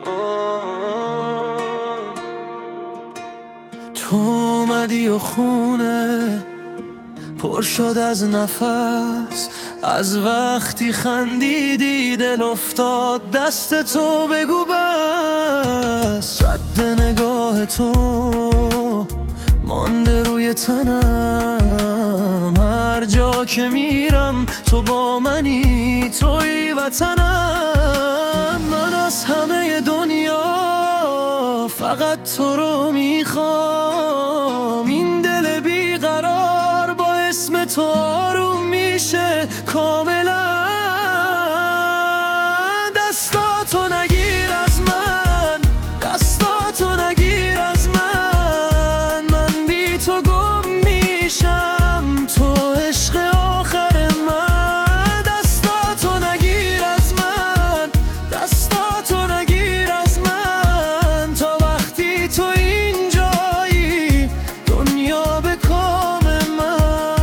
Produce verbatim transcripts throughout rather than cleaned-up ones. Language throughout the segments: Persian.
تو اومدی و خونه پر شد از نفس، از وقتی خندیدی دل افتاد دست تو، بگو بس. رد نگاه تو مانده روی تنم، هر جا که میرم تو با منی، توی وطنم. من از همه دنیا فقط تو رو میخوام، این دل بیقرار با اسم تو آروم میشه کاملا. دستاتو نگیر از من، دستاتو نگیر از من، من بی تو گم میشم، تو عشق آخر من. دستاتو نگیر از من، دستاتو نگیر از من، تا وقتی تو اینجایی دنیا به کام من.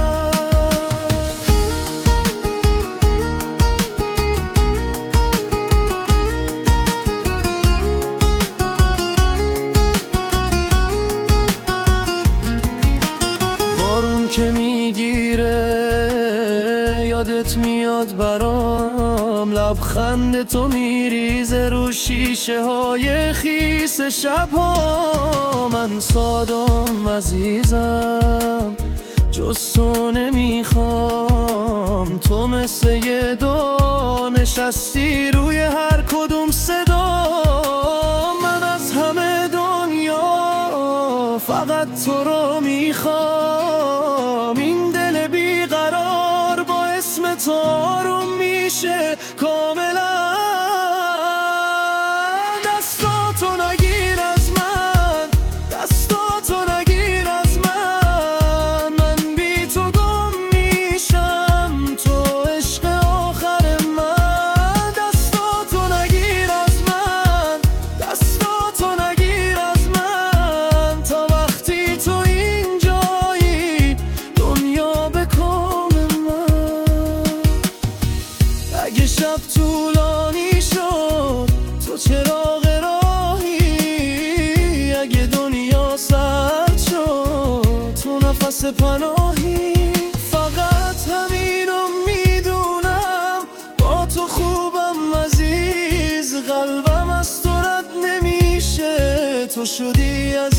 بارون که میگیره یادت میاد برام، لبخند تو میریزه رو شیشه های خیس شبها. من سادم عزیزم جز تو نمیخوام، تو مثل یه دو نشستی روی هر کدوم صدا. من از همه دنیا فقط تو رو میخوام، این دل بیقرار با اسم تو آروم میشه کاملا. دستاتو نگیر از من، دستاتو نگیر از من، من بی تو گم میشم، تو عشق آخر من. دستاتو نگیر از من، دستاتو نگیر از من، تا وقتی تو اینجایی دنیا به کام من. اگه شب طولانی شد تو چراغ راهی، اگه دنیا سرد شد تو نفس پناهی. فقط همینو میدونم با تو خوبم عزیز، قلبم از تو رد نمیشه، تو شدی از